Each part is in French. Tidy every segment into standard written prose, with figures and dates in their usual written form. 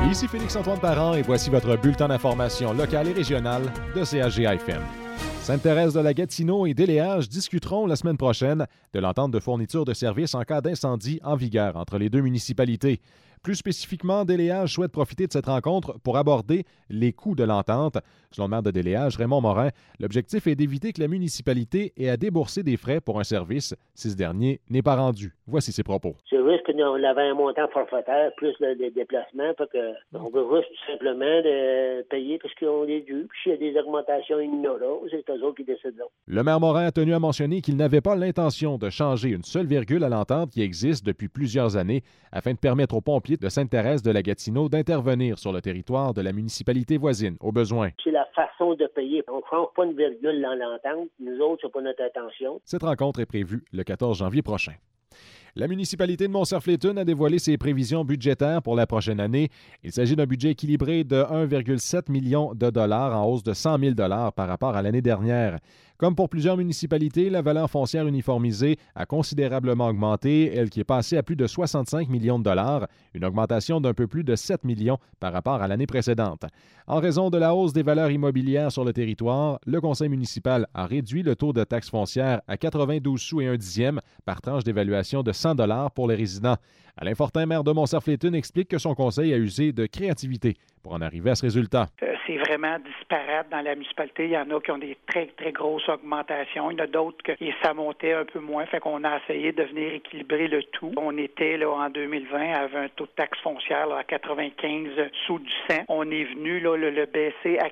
Ici Félix-Antoine Parent et voici votre bulletin d'information locale et régionale de CHGA-FM. Sainte-Thérèse de la Gatineau et Déléage discuteront la semaine prochaine de l'entente de fourniture de services en cas d'incendie en vigueur entre les deux municipalités. Plus spécifiquement, Déléage souhaite profiter de cette rencontre pour aborder les coûts de l'entente. Selon le maire de Déléage, Raymond Morin, l'objectif est d'éviter que la municipalité ait à débourser des frais pour un service si ce dernier n'est pas rendu. Voici ses propos. C'est juste qu'on avait un montant forfaitaire plus le déplacement, fait que on veut juste tout simplement de payer parce qu'on est dû. Puis s'il y a des augmentations ignorables, c'est eux autres qui décideront. Le maire Morin a tenu à mentionner qu'il n'avait pas l'intention de changer une seule virgule à l'entente qui existe depuis plusieurs années afin de permettre aux pompiers de Sainte-Thérèse de la Gatineau d'intervenir sur le territoire de la municipalité voisine, au besoin. C'est la façon de payer. On ne change pas une virgule dans l'entente. Nous autres, c'est pas notre intention. Cette rencontre est prévue le 14 janvier prochain. La municipalité de Montserrat-Létune a dévoilé ses prévisions budgétaires pour la prochaine année. Il s'agit d'un budget équilibré de 1,7 million de dollars en hausse de 100 000 dollars par rapport à l'année dernière. Comme pour plusieurs municipalités, la valeur foncière uniformisée a considérablement augmenté, elle qui est passée à plus de 65 millions de dollars, une augmentation d'un peu plus de 7 millions par rapport à l'année précédente. En raison de la hausse des valeurs immobilières sur le territoire, le conseil municipal a réduit le taux de taxe foncière à 92 sous et un dixième par tranche d'évaluation de 100 dollars pour les résidents. Alain Fortin, maire de Montserrat-Létune, explique que son conseil a usé de créativité pour en arriver à ce résultat. C'est vraiment disparate dans la municipalité. Il y en a qui ont des très, très grosses augmentations. Il y en a d'autres qui ça montait un peu moins. Fait qu'on a essayé de venir équilibrer le tout. On était là en 2020 avec un taux de taxe foncière là, à 95 sous du 100. On est venu là, le baisser à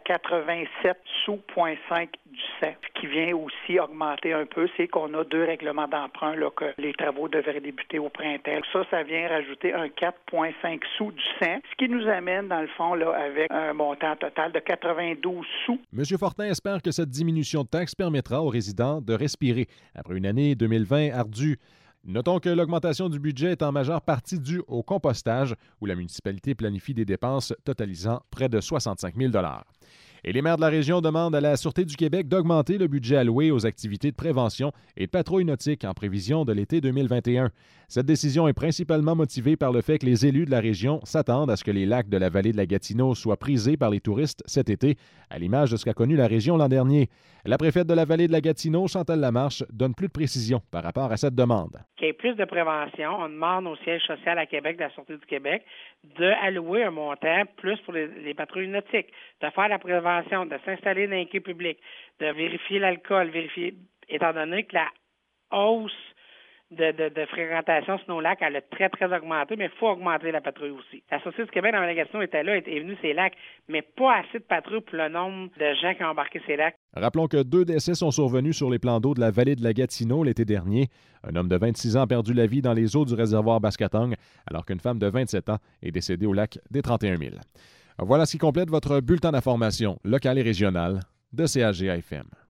87 sous 0,5 du 100. Ce qui vient aussi augmenter un peu, c'est qu'on a 2 règlements d'emprunt là, que les travaux devraient débuter au printemps. Ça vient rajouter un 4,5 sous du 100, ce qui nous amène dans le fond là, avec un montant total de 92 sous. M. Fortin espère que cette diminution de taxes permettra aux résidents de respirer après une année 2020 ardue. Notons que l'augmentation du budget est en majeure partie due au compostage, où la municipalité planifie des dépenses totalisant près de 65 000 $. Et les maires de la région demandent à la Sûreté du Québec d'augmenter le budget alloué aux activités de prévention et de patrouille nautique en prévision de l'été 2021. Cette décision est principalement motivée par le fait que les élus de la région s'attendent à ce que les lacs de la vallée de la Gatineau soient prisés par les touristes cet été, à l'image de ce qu'a connu la région l'an dernier. La préfète de la vallée de la Gatineau, Chantal Lamarche, donne plus de précisions par rapport à cette demande. Qu'il y ait plus de prévention, on demande au siège social à Québec de la Sûreté du Québec d'allouer un montant plus pour les patrouilles nautiques, de faire la prévention, de s'installer dans les quais publics, de vérifier l'alcool, étant donné que la hausse de fréquentation sur nos lacs, elle a très, très augmenté, mais il faut augmenter la patrouille aussi. La Société du Québec dans la Gatineau était là, est venue ces lacs, mais pas assez de patrouilles pour le nombre de gens qui ont embarqué ces lacs. Rappelons que 2 décès sont survenus sur les plans d'eau de la vallée de la Gatineau l'été dernier. Un homme de 26 ans a perdu la vie dans les eaux du réservoir Bascatong, alors qu'une femme de 27 ans est décédée au lac des 31 000. Voilà ce qui complète votre bulletin d'information locale et régionale de CHGA-FM.